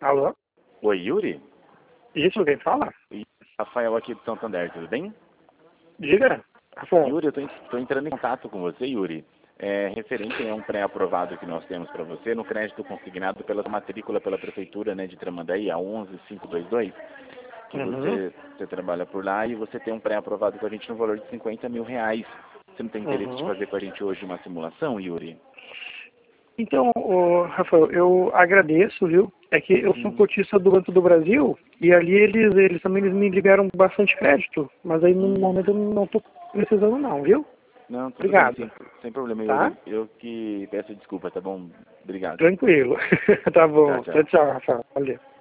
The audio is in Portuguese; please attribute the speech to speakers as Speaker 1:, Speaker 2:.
Speaker 1: Alô?
Speaker 2: Oi, Yuri?
Speaker 1: Isso, quem fala?
Speaker 2: Rafael aqui do Santander, tudo bem?
Speaker 1: Diga, Rafael.
Speaker 2: Yuri, eu tô entrando em contato com você, Yuri. Referente a um pré-aprovado que nós temos para você no crédito consignado pela matrícula pela Prefeitura, né, de Tramandaí, a 11522, que
Speaker 1: Uhum,
Speaker 2: você trabalha por lá e você tem um pré-aprovado com a gente no valor de R$ 50.000. Você não tem interesse de
Speaker 1: uhum.
Speaker 2: fazer com a gente hoje uma simulação, Yuri?
Speaker 1: Então, Rafael, eu agradeço, viu? É que eu sou
Speaker 2: Uhum.
Speaker 1: cotista do Banco do Brasil e ali eles também me ligaram bastante crédito, mas aí no
Speaker 2: Hum.
Speaker 1: momento eu não estou precisando não, viu?
Speaker 2: Não, tudo bem,
Speaker 1: Obrigado,
Speaker 2: sem problema,
Speaker 1: tá?
Speaker 2: Yuri. Eu que peço desculpa, tá bom? Obrigado.
Speaker 1: Tranquilo. Tá
Speaker 2: Tchau,
Speaker 1: bom. Tchau,
Speaker 2: tchau.
Speaker 1: tchau, Rafael. Valeu.